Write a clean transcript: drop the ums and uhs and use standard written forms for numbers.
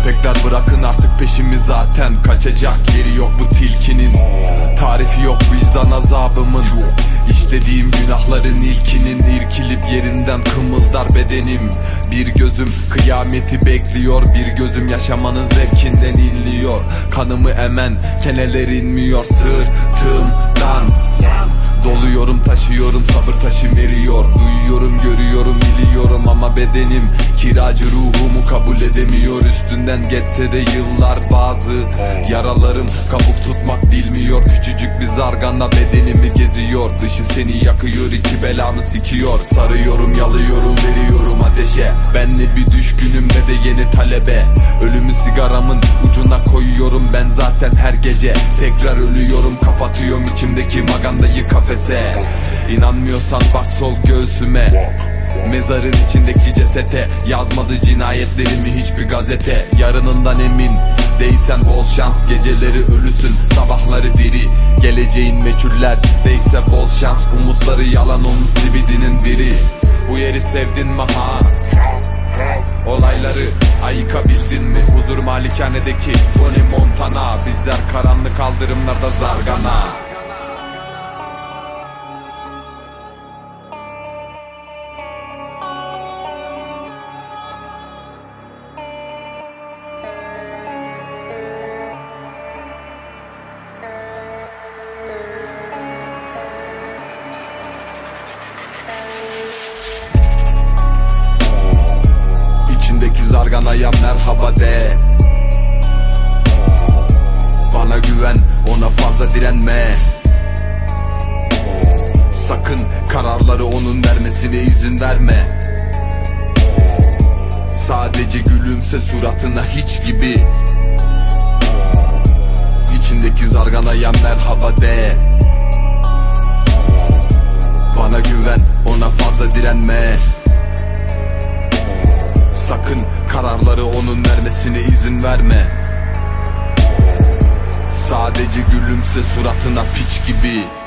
Köpekler bırakın artık peşimi, zaten kaçacak yeri yok bu tilkinin. Tarifi yok vicdan azabımın, İşlediğim günahların ilkinin. İrkilip yerinden kımıldar bedenim. Bir gözüm kıyameti bekliyor, bir gözüm yaşamanın zevkinden inliyor. Kanımı emen keneler inmiyor sırtımdan. Doluyorum, taşıyorum, sabır taşı veriyor. Duyuyorum, görüyorum, biliyorum ama bedenim kiracı, ruhumu kabul edemiyor. Üstünden geçse de yıllar, bazı yaralarım kabuk tutmak bilmiyor. Küçücük bir zargana bedenimi geziyor. Dışı seni yakıyor, içi belamı sikiyor. Sarıyorum, yalıyorum, veriyorum ateşe. Ben ne bir düşkünüm ne de yeni talebe. Ölümü sigaramın ucuna koyuyorum ben zaten her gece. Tekrar ölüyorum, kapatıyorum içimdeki magandayı kafese. İnanmıyorsan bak sol göğsüme, mezarın içindeki cesete. Yazmadı cinayetlerimi hiçbir gazete. Yarınından emin değilsen bol şans. Geceleri ölüsün, sabahları diri. Geleceğin meçhuller değilse bol şans. Umutları yalan olmuş zibidinin biri. Bu yeri sevdin mi ha? Olayları ayıkabildin mi? Huzur malikanedeki Tony Montana. Bizler karanlık kaldırımlarda zargana. Zarganaya merhaba de. Bana güven, ona fazla direnme. Sakın kararları onun vermesine izin verme. Sadece gülümse suratına hiç gibi. İçindeki zarganaya merhaba de. Bana güven, ona fazla direnme. Sakın kararları onun vermesine izin verme. Sadece gülümse suratına piç gibi.